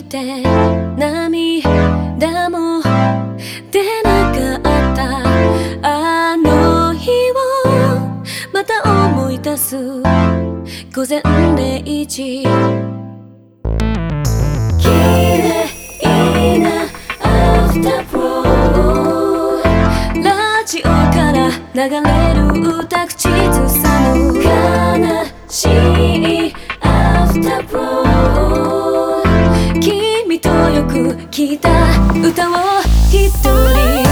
て涙も出なかったあの日をまた思い出す午前0時綺麗なアフタープローラジオから流れる歌口ずさむ悲しいアフタープロー君とよく聴いた歌を一人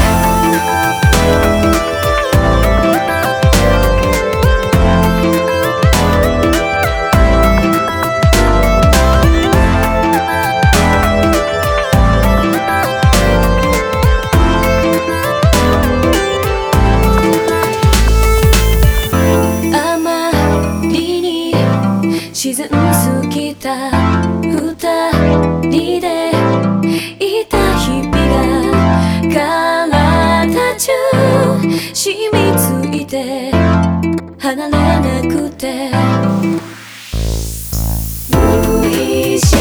沈みすぎた二人でいた日々が体中染みついて離れなくて無意識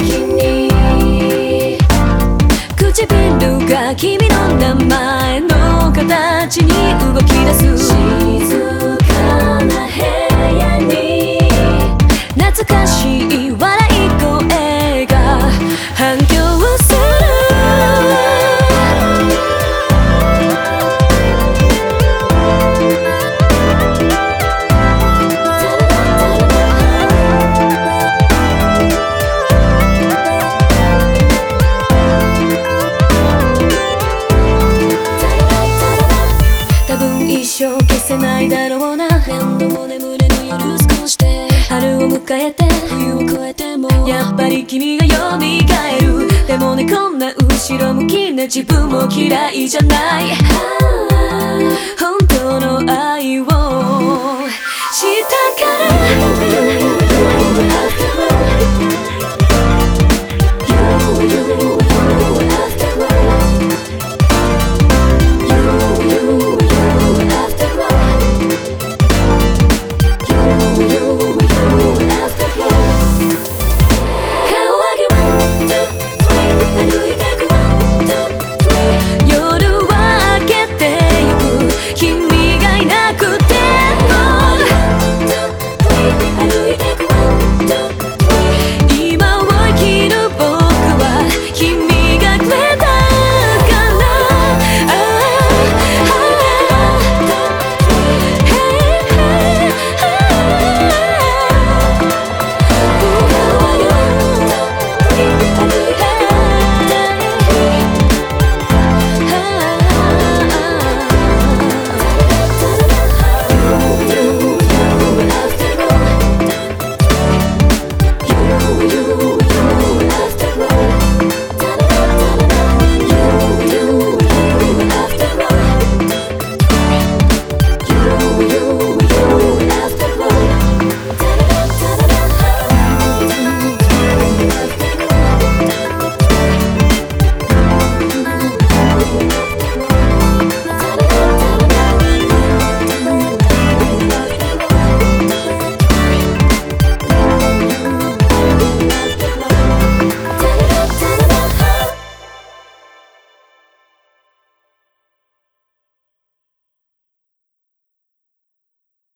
に唇が君の名前の形に動き出す静かな部屋に懐かしい笑い声が反響する多分一生消せないだろうな何度も眠れぬ夜過ごして春を迎えて冬を越えてもやっぱり君が蘇るでもねこんな後ろ向きな自分も嫌いじゃない